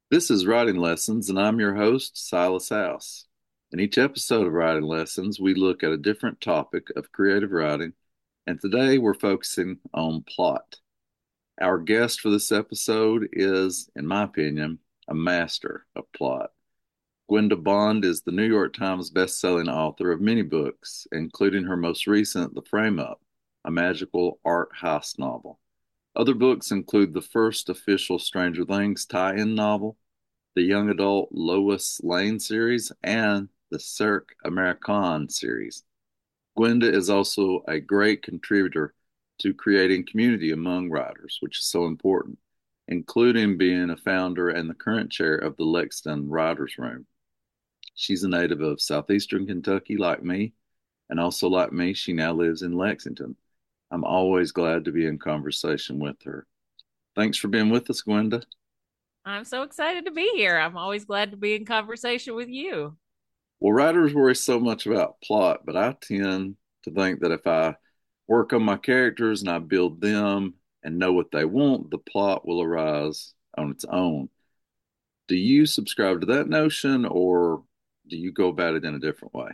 This is Writing Lessons, and I'm your host, Silas House. In each episode of Writing Lessons, we look at a different topic of creative writing, and today we're focusing on plot. Our guest for this episode is, in my opinion, a master of plot. Gwenda Bond is the New York Times best-selling author of many books, including her most recent, The Frame Up, a magical art heist novel. Other books include the first official Stranger Things tie-in novel, the young adult Lois Lane series, and the Cirque Americain series. Gwenda is also a great contributor to creating community among writers, which is so important, including being a founder and the current chair of the Lexington Writers Room. She's a native of southeastern Kentucky, like me, and also like me, she now lives in Lexington. I'm always glad to be in conversation with her. Thanks for being with us, Gwenda. I'm so excited to be here. I'm always glad to be in conversation with you. Well, writers worry so much about plot, but I tend to think that if I work on my characters and I build them and know what they want, the plot will arise on its own. Do you subscribe to that notion, or do you go about it in a different way?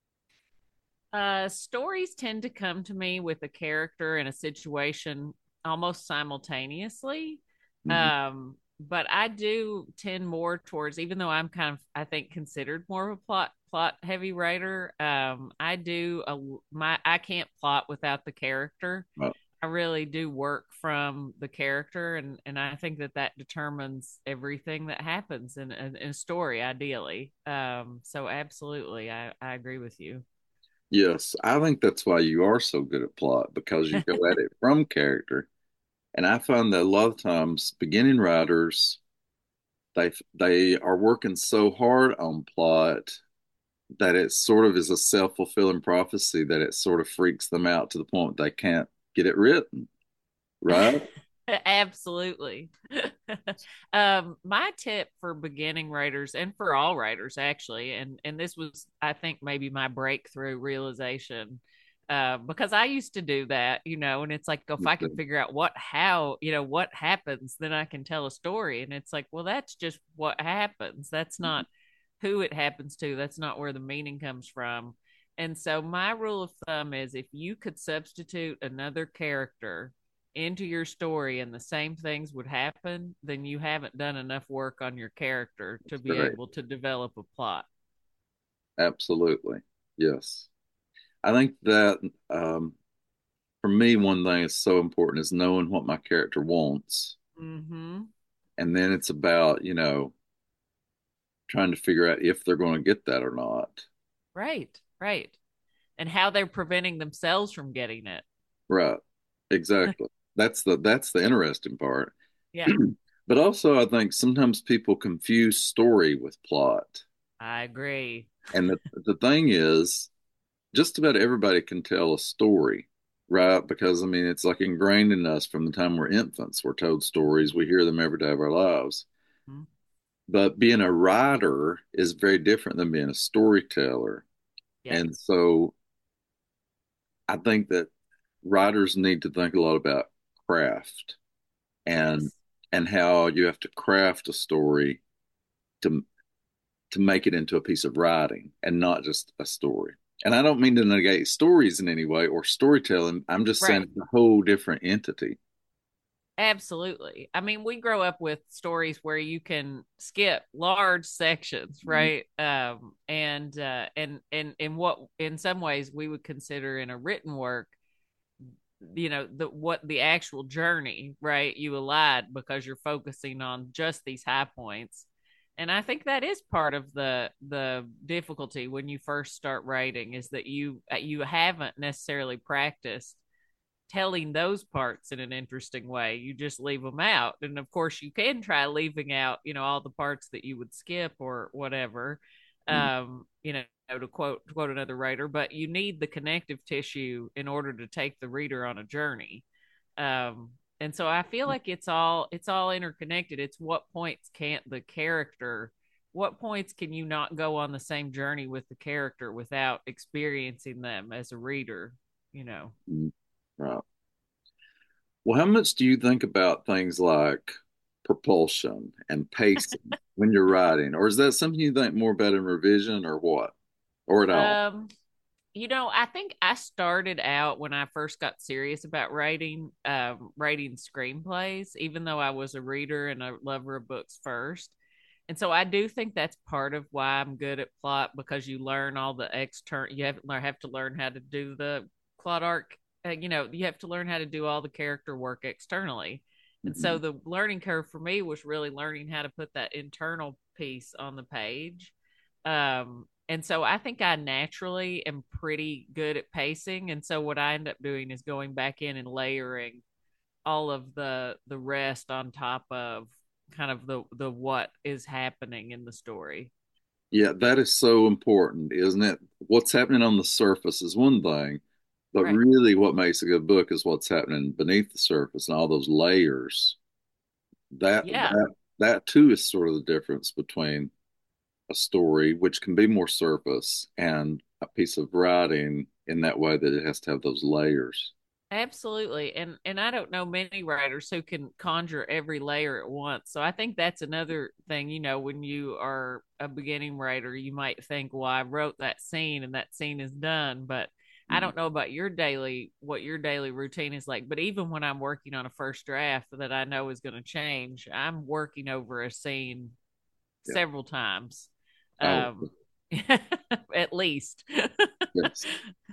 Stories tend to come to me with a character and a situation almost simultaneously. Hmm. But I do tend more towards, even though I'm kind of, I think, considered more of a plot heavy writer. I can't plot without the character. Well, I really do work from the character, and I think that that determines everything that happens in a story, ideally. So absolutely, I agree with you. yes, I think that's why you are so good at plot because you go at it from character. And I find that a lot of times beginning writers, they are working so hard on plot that it sort of is a self-fulfilling prophecy that it sort of freaks them out to the point they can't get it written, right? Absolutely. My tip for beginning writers and for all writers actually, and this was, I think, maybe my breakthrough realization, because I used to do that, and it's like if I can figure out what happens, then I can tell a story. And it's like, well, that's just what happens. That's not who it happens to. That's not where the meaning comes from. And so my rule of thumb is if you could substitute another character into your story and the same things would happen, then you haven't done enough work on your character to That's be great. able to develop a plot. Absolutely. Yes. I think that for me, one thing that's so important is knowing what my character wants. Mm-hmm. And then it's about, trying to figure out if they're going to get that or not. Right, right. And how they're preventing themselves from getting it. Right. Exactly. That's the interesting part. Yeah, But also I think sometimes people confuse story with plot. I agree. And the thing is, just about everybody can tell a story, right? Because I mean, it's like ingrained in us from the time we're infants. We're told stories, we hear them every day of our lives. Mhm. But being a writer is very different than being a storyteller. Yep. And so I think that writers need to think a lot about craft and Yes. and how you have to craft a story to to make it into a piece of writing and not just a story. And I don't mean to negate stories in any way or storytelling. I'm just saying Right. it's a whole different entity. Absolutely. I mean, we grow up with stories where you can skip large sections, Mhm. right? And in what in some ways we would consider in a written work, the actual journey, right? You elide because you're focusing on just these high points. And I think that is part of the difficulty when you first start writing, is that you haven't necessarily practiced telling those parts in an interesting way. You just leave them out. And of course, you can try leaving out, all the parts that you would skip or whatever. Mhm. To quote another writer, but you need the connective tissue in order to take the reader on a journey. And so I feel like it's all interconnected. It's what points can you not go on the same journey with the character without experiencing them as a reader, you know? Mhm. Right. Well, how much do you think about things like propulsion and pacing when you're writing? Or is that something you think more about in revision or what? Or at all? Um, I think I started out when I first got serious about writing screenplays, even though I was a reader and a lover of books first. And so I do think that's part of why I'm good at plot because you learn all the have to learn how to do the plot arc. You have to learn how to do all the character work externally. And so Mhm. the learning curve for me was really learning how to put that internal piece on the page. And so I think I naturally am pretty good at pacing. And so what I end up doing is going back in and layering all of the rest on top of kind of the what is happening in the story. Yeah, that is so important, isn't it? What's happening on the surface is one thing, but Right. really what makes a good book is what's happening beneath the surface and all those layers. That Yeah. that that too is sort of the difference between a story, which can be more surface, and a piece of writing in that way that it has to have those layers. Absolutely. And I don't know many writers who can conjure every layer at once. So I think that's another thing, when you are a beginning writer, you might think, well, I wrote that scene and that scene is done, but I Mhm. don't know about what your daily routine is like. But even when I'm working on a first draft that I know is going to change, I'm working over a scene Yeah. several times. Oh, Um at least. yes.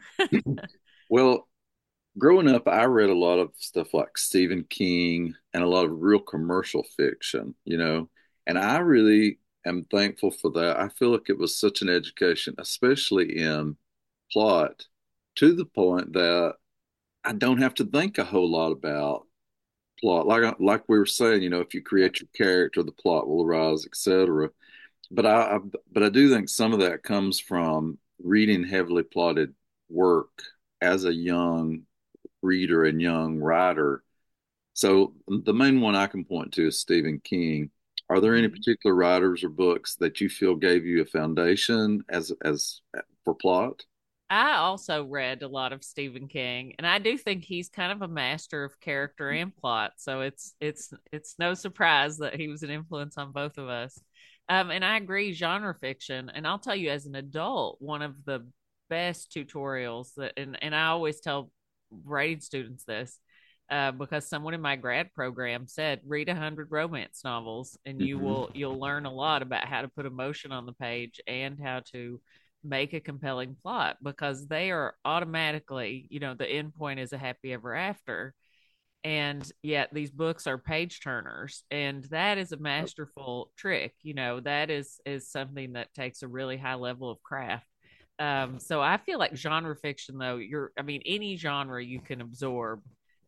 Well, growing up, I read a lot of stuff like Stephen King and a lot of real commercial fiction, and I really am thankful for that. I feel like it was such an education, especially in plot, to the point that I don't have to think a whole lot about plot. Like we were saying, if you Yep. create your character, the plot will arise, etc. But I do think some of that comes from reading heavily plotted work as a young reader and young writer. So the main one I can point to is Stephen King. Are there any Mhm. particular writers or books that you feel gave you a foundation as for plot? I also read a lot of Stephen King, and I do think he's kind of a master of character and plot. So it's no surprise that he was an influence on both of us. And I agree, genre fiction. And I'll tell you, as an adult, one of the best tutorials and I always tell writing students this because someone in my grad program said read 100 romance novels, and Hmm. you'll learn a lot about how to put emotion on the page and how to make a compelling plot because they are automatically, the end point is a happy ever after. And yet these books are page turners, and that is a masterful trick. That is something that takes a really high level of craft. So I feel like genre fiction, though, any genre you can absorb.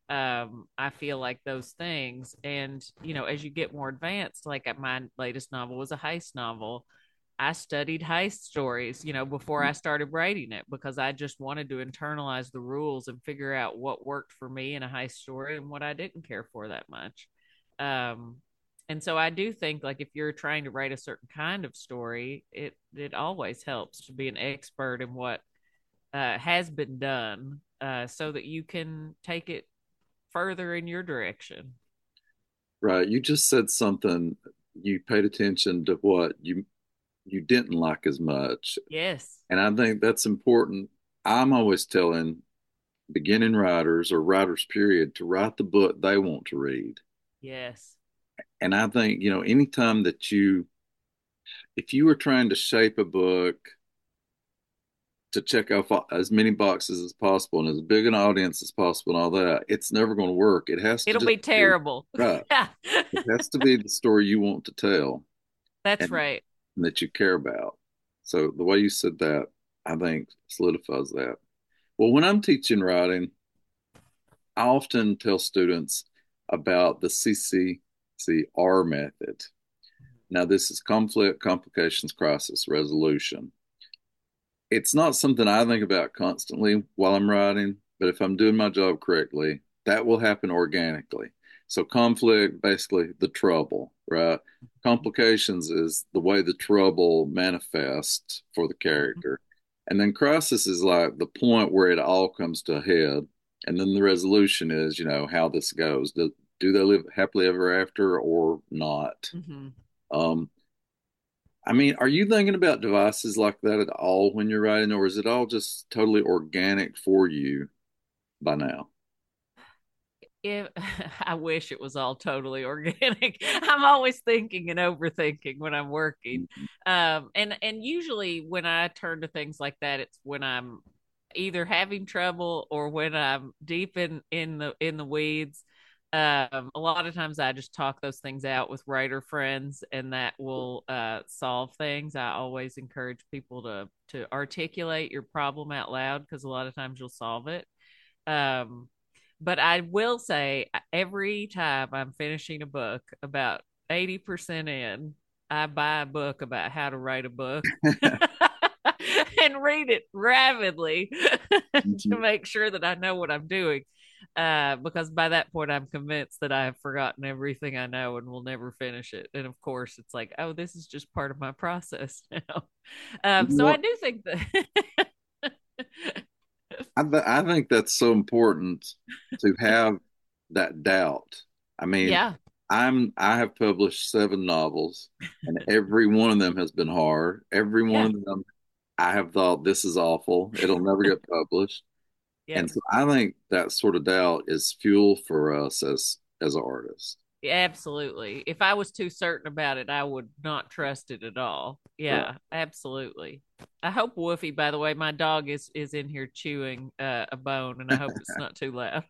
I feel like those things, and as you get more advanced, like my latest novel was a heist novel. I studied heist stories, before I started writing it because I just wanted to internalize the rules and figure out what worked for me in a heist story and what I didn't care for that much. Um, and so I do think like if you're trying to write a certain kind of story, it always helps to be an expert in what has been done, so that you can take it further in your direction. Right. You just said something. You paid attention to what you didn't like as much, Yes. and I think that's important. I'm always telling beginning writers or writers period to write the book they want to read. Yes. And I think, anytime that if you were trying to shape a book to check off as many boxes as possible and as big an audience as possible and all that, it's never going to work. It has to It'll just be be terrible. right. Yeah. It has to be the story you want to tell That's and, right. and that you care about. So the way you said that, I think solidifies that. Well, when I'm teaching writing, I often tell students about the CCCR method. Now, this is conflict, complications, crisis resolution. It's not something I think about constantly while I'm writing, but if I'm doing my job correctly, that will happen organically. So, conflict, basically the trouble, right? Complications is the way the trouble manifests for the character. And then crisis is like the point where it all comes to a head. And then the resolution is, how this goes. do they live happily ever after or not? Mm-hmm. Um, I mean, are you thinking about devices like that at all when you're writing, or is it all just totally organic for you by now? If I wish it was all totally organic. I'm always thinking and overthinking when I'm working. And usually when I turn to things like that, it's when I'm either having trouble or when I'm deep in the weeds. A lot of times I just talk those things out with writer friends, and that will solve things. I always encourage people to articulate your problem out loud, because a lot of times you'll solve it. Um, but I will say, every time I'm finishing a book, about 80% in, I buy a book about how to write a book and read it rapidly to Mhm. make sure that I know what I'm doing. Because by that point, I'm convinced that I have forgotten everything I know and will never finish it. And of course, it's like, oh, this is just part of my process now. You know So I what? do think that. I think that's so important to have that doubt. I mean, Yeah. I have published 7 novels, and every one of them has been hard. Every one Yeah. of them, I have thought this is awful. It'll never get published. And Yep. so I think that sort of doubt is fuel for us as artists. Absolutely. If I was too certain about it, I would not trust it at all. Right. Yeah, absolutely. I hope Woofy, by the way, my dog is in here chewing a bone, and I hope it's not too loud.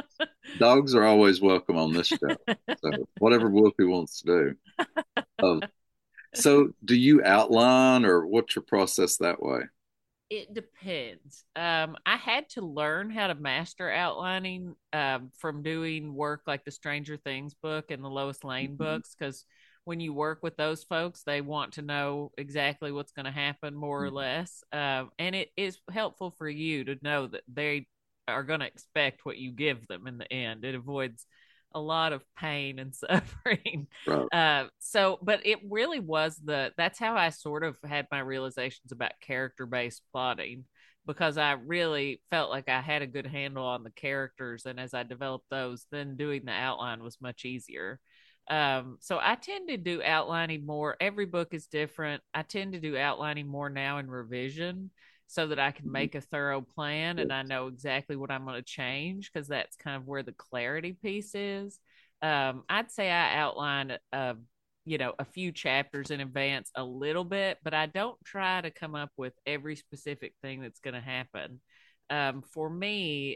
Dogs are always welcome on this show. So whatever Whoopi wants to do. Um, so do you outline or what's your process that way? It depends. I had to learn how to master outlining from doing work like the Stranger Things book and the Lois Lane Mhm. books, because when you work with those folks, they want to know exactly what's going to happen, more or less. And it is helpful for you to know that they are going to expect what you give them in the end. It avoids a lot of pain and suffering. Right. But it really was that's how I sort of had my realizations about character based plotting, because I really felt like I had a good handle on the characters. And as I developed those, then doing the outline was much easier. So I tend to do outlining more. Every book is different. I tend to do outlining more now in revision, so that I can Mhm. make a thorough plan and I know exactly what I'm going to change, because that's kind of where the clarity piece is. I'd say I outline a few chapters in advance a little bit, but I don't try to come up with every specific thing that's going to happen. For me,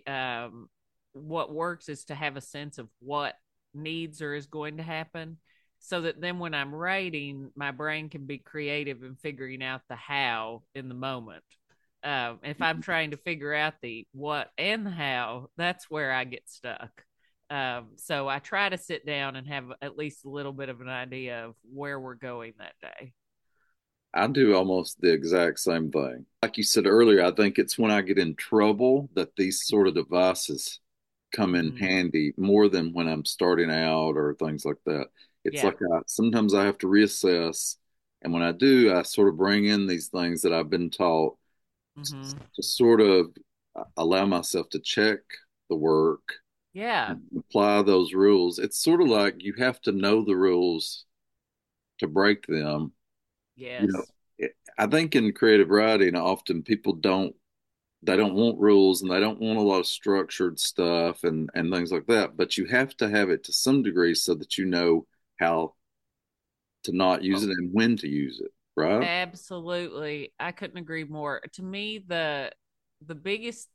what works is to have a sense of what needs or is going to happen, so that then when I'm writing, my brain can be creative in figuring out the how in the moment. If I'm trying to figure out the what and the how, that's where I get stuck. So I try to sit down and have at least a little bit of an idea of where we're going that day. I do almost the exact same thing. Like you said earlier, I think it's when I get in trouble that these sort of devices come in Mm-hmm. handy more than when I'm starting out or things like that. It's Yeah. like sometimes I have to reassess. And when I do, I sort of bring in these things that I've been taught Mm-hmm. to sort of allow myself to check the work Yeah. and apply those rules. It's sort of like you have to know the rules to break them. You know, Yes. I think in creative writing, often people they don't want rules and they don't want a lot of structured stuff and things like that. But you have to have it to some degree so that you know how to not use Oh, it and when to use it, right? absolutely. I couldn't agree more. To me, the biggest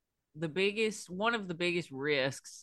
one of the biggest risks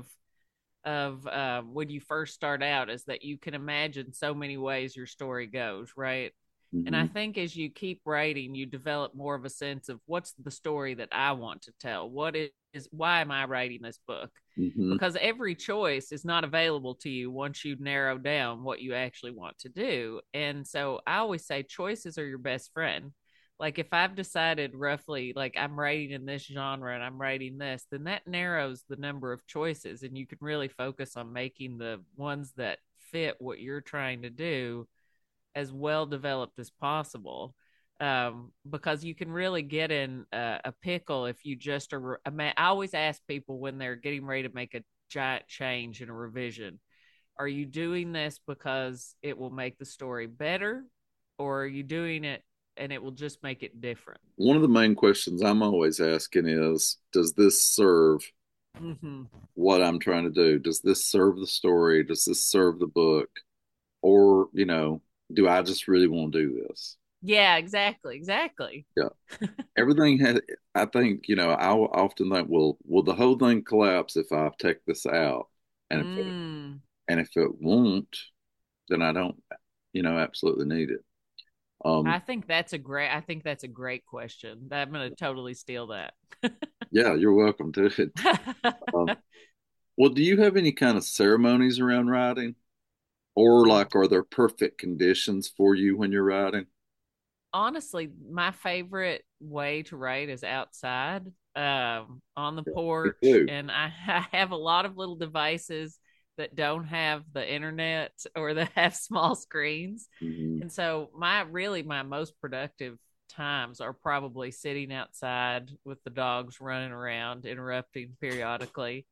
of when you first start out is that you can imagine so many ways your story goes, right? And I Hmm. think as you keep writing, you develop more of a sense of what's the story that I want to tell. Why am I writing this book? Hmm. Because every choice is not available to you once you narrow down what you actually want to do. And so I always say choices are your best friend. Like if I've decided roughly, like I'm writing in this genre and I'm writing this, then that narrows the number of choices, and you can really focus on making the ones that fit what you're trying to do as well developed as possible. Because you can really get in a pickle if you just are. I always ask people when they're getting ready to make giant change and a revision, are you doing this because it will make the story better, or are you doing it and it will just make it different? One of the main questions I'm always asking is, does this serve Mm-hmm. what I'm trying to do? Does this serve the story? Does this serve the book? Or, do I just really want to do this? Yeah, exactly, exactly. Yeah. Everything has, I think, I will often think, well, will the whole thing collapse if I take this out? And Mm. if it won't, then I don't, absolutely need it. Um, I think that's a great question. I'm going to totally steal that. yeah, you're welcome to it. Um, well, do you have any kind of ceremonies around writing? Or like, are there perfect conditions for you when you're writing? Honestly, my favorite way to write is outside, on the Yeah, me porch. too. And I have a lot of little devices that don't have the internet or that have small screens. Mhm. And so my most productive times are probably sitting outside with the dogs running around, interrupting periodically,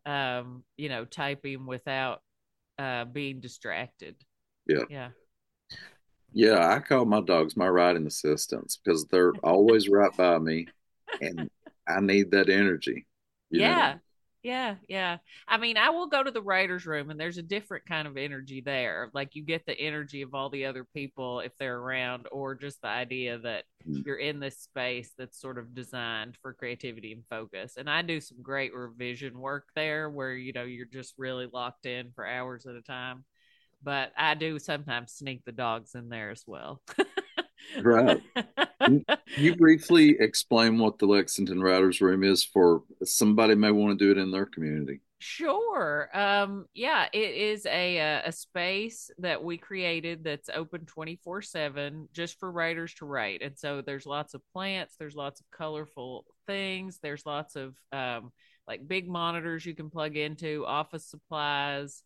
typing without being distracted. Yeah. Yeah. Yeah, I call my dogs my writing assistants because they're always right by me and I need that energy, you know? Yeah. Yeah. Yeah. I mean, I will go to the writer's room and there's a different kind of energy there. Like you get the energy of all the other people if they're around, or just the idea that you're in this space that's sort of designed for creativity and focus. And I do some great revision work there where, you're just really locked in for hours at a time. But I do sometimes sneak the dogs in there as well. Right. Can you briefly explain what the Lexington Writers Room is for somebody may want to do it in their community? Sure. Yeah, it is a space that we created that's open 24/7 just for writers to write. And so there's lots of plants, there's lots of colorful things, there's lots of like big monitors you can plug into, office supplies.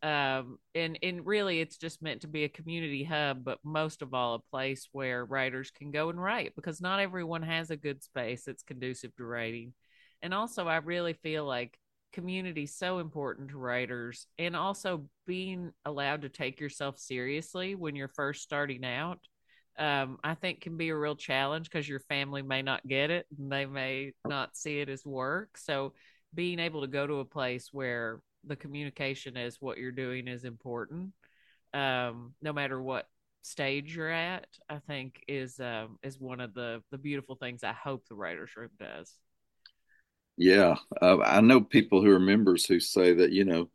And really it's just meant to be a community hub, but most of all a place where writers can go and write, because not everyone has a good space that's conducive to writing. And also I really feel like community so important to writers, and also being allowed to take yourself seriously when you're first starting out, I think can be a real challenge because your family may not get it and they may not see it as work. So being able to go to a place where the communication is what you're doing is important, no matter what stage you're at, I think is one of the beautiful things I hope the writers room does. Yeah, I know people who are members who say that,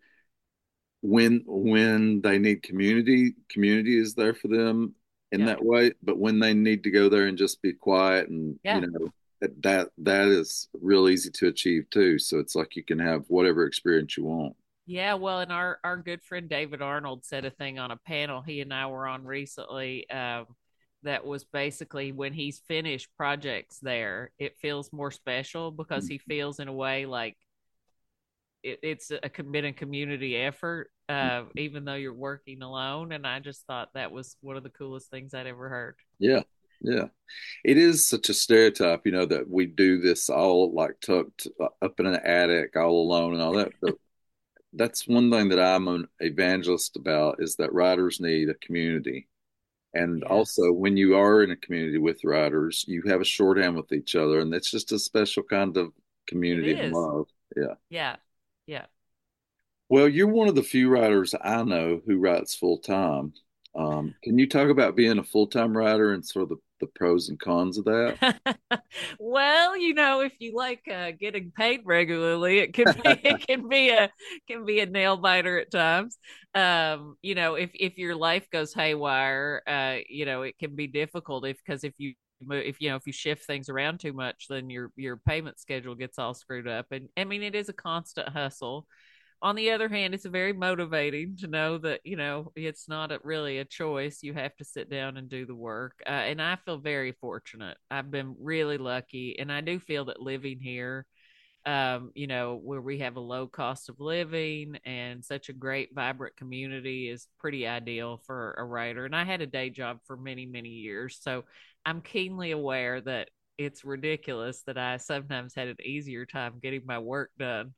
when they need community, community is there for them in Yeah. that way. But when they need to go there and just be quiet and, Yeah. that is real easy to achieve too. So it's like you can have whatever experience you want. Yeah, well, and our good friend David Arnold said a thing on a panel he and I were on recently, that was basically when he's finished projects there, it feels more special because he feels in a way like it's a been a community effort, even though you're working alone. And I just thought that was one of the coolest things I'd ever heard. Yeah, yeah. It is such a stereotype, that we do this all like tucked up in an attic all alone and all that. But that's one thing that I'm an evangelist about is that writers need a community. And also, Yes, when you are in a community with writers, you have a shorthand with each other, and it's just a special kind of it community and is. love. Yeah. Yeah, yeah. Well, you're one of the few writers I know who writes full time. Can you talk about being a full time writer and sort of the pros and cons of that? Well, if you like getting paid regularly, it can be it can be a nail biter at times. If your life goes haywire, it can be difficult because if you shift things around too much, then your payment schedule gets all screwed up. And I mean, it is a constant hustle. On the other hand, it's very motivating to know that it's not really a choice. You have to sit down and do the work, and I feel very fortunate. I've been really lucky, and I do feel that living here, where we have a low cost of living and such a great vibrant community, is pretty ideal for a writer. And I had a day job for many many years, so I'm keenly aware that it's ridiculous that I sometimes had an easier time getting my work done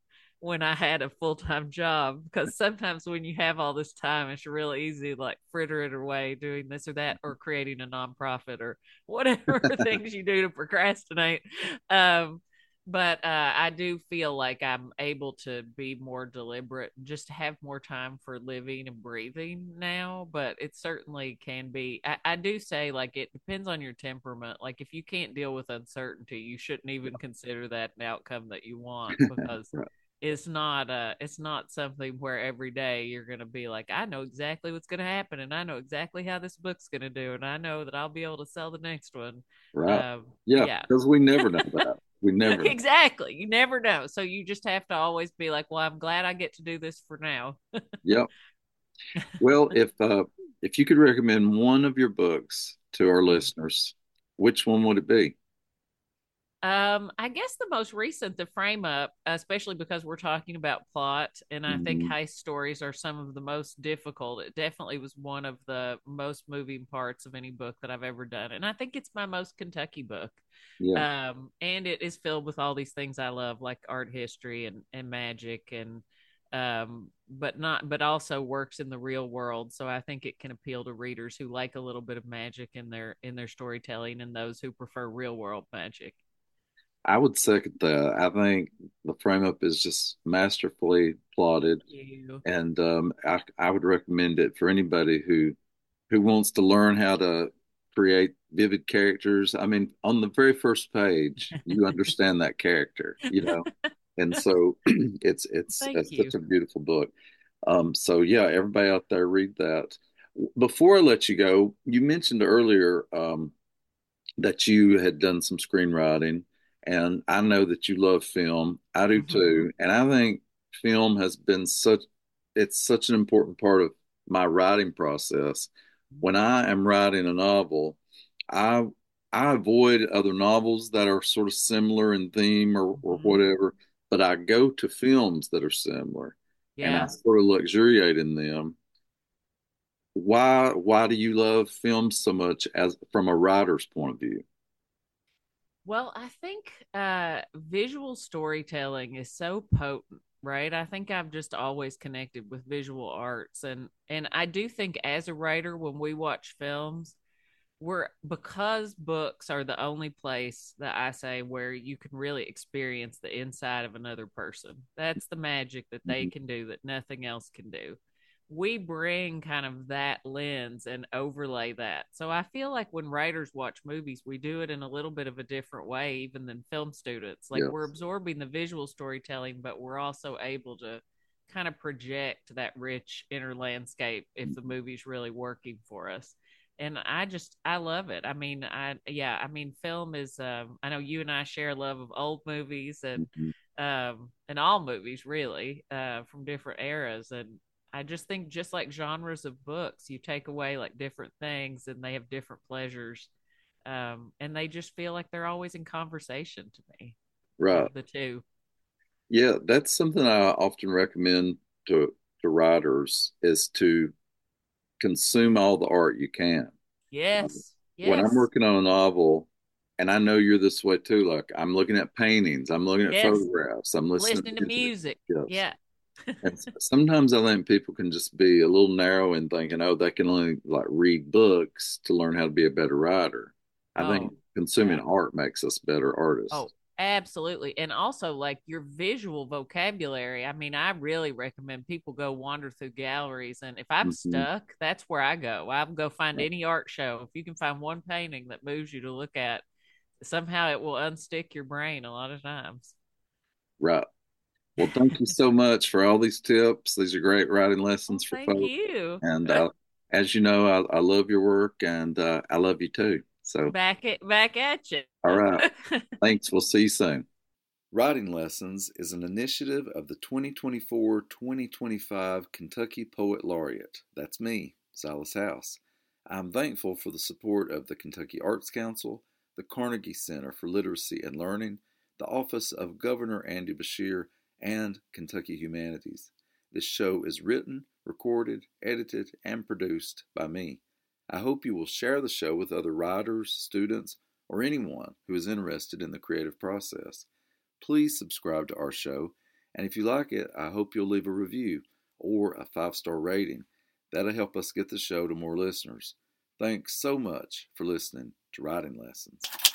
when I had a full time job, because sometimes when you have all this time, it's really easy to like fritter it away doing this or that, or creating a nonprofit or whatever things you do to procrastinate. Um, but I do feel like I'm able to be more deliberate and just have more time for living and breathing now. But it certainly can be. I do say like it depends on your temperament. Like if you can't deal with uncertainty, you shouldn't even consider that an outcome that you want, because Right. it's not something where every day you're going to be like, I know exactly what's going to happen, and I know exactly how this book's going to do, and I know that I'll be able to sell the next one. Right. Yeah, Yeah. because we never know that. We never know. Exactly, you never know, so you just have to always be like, well, I'm glad I get to do this for now. Yep. Well, if you could recommend one of your books to our listeners, which one would it be? I guess the most recent, The Frame Up, especially because we're talking about plot, and I think Mhm. heist stories are some of the most difficult. It definitely was one of the most moving parts of any book that I've ever done, and I think it's my most Kentucky book. Yeah. And it is filled with all these things I love, like art history and magic, and but also works in the real world. So I think it can appeal to readers who like a little bit of magic in their storytelling, and those who prefer real world magic. I would second that. I think the frame up is just masterfully plotted, You. and I would recommend it for anybody who wants to learn how to create vivid characters. I mean, on the very first page, you understand that character, and so Thank it's you. such a beautiful book. So yeah, everybody out there read that. Before I let you go, you mentioned earlier that you had done some screenwriting, and I know that you love film. I do Hmm. too, and I think film has been it's such an important part of my writing process. When I am writing a novel, I I avoid other novels that are sort of similar in theme or Hmm. whatever, but I go to films that are similar and I Yeah. sort of luxuriate in them. Why do you love film so much as from a writer's point of view? Well, I think visual storytelling is so potent, right? I think I've just always connected with visual arts, and I do think as a writer, when we watch films, we're because books are the only place that I say where you can really experience the inside of another person. That's the magic that they Mhm. can do that nothing else can do. We bring kind of that lens and overlay that. So I feel like when writers watch movies, we do it in a little bit of a different way, even than film students. Like we're Yes. absorbing the visual storytelling, but we're also able to kind of project that rich inner landscape if the movie's really working for us. And I love it. I mean, I mean, film is I know you and I share a love of old movies Mhm. and all movies really from different eras. And I just think, just like genres of books, you take away like different things and they have different pleasures. And they just feel like they're always in conversation to me Right. of the two. Yeah, that's something I often recommend to writers is to consume all the art you can. Yes. When I'm Yes. working on a novel, and I know you're this way too, like I'm looking at paintings, I'm looking at Yes. photographs, I'm listening Listening to to music. music. Yes. Yeah. And sometimes I think people can just be a little narrow in thinking, oh, they can only like read books to learn how to be a better writer. I think Oh, consuming yeah. art makes us better artists. Oh, absolutely. And also, like your visual vocabulary. I mean, I really recommend people go wander through galleries. And if I'm Mhm. stuck, that's where I go. I go find any art show. If you can find one painting that moves you to look at, somehow it will unstick your brain a lot of times. Right. Well, thank you so much for all these tips. These are great writing lessons Well, for thank folks. you. And as you know, I love your work and I love you too. So, Back at you. all right. Thanks. We'll see you soon. Writing Lessons is an initiative of the 2024-2025 Kentucky Poet Laureate. That's me, Silas House. I'm thankful for the support of the Kentucky Arts Council, the Carnegie Center for Literacy and Learning, the Office of Governor Andy Beshear, and Kentucky Humanities. This show is written, recorded, edited, and produced by me. I hope you will share the show with other writers, students, or anyone who is interested in the creative process. Please subscribe to our show And if you like it, I hope you'll leave a review or a 5-star rating. That'll help us get the show to more listeners. Thanks so much for listening to Writing Lessons.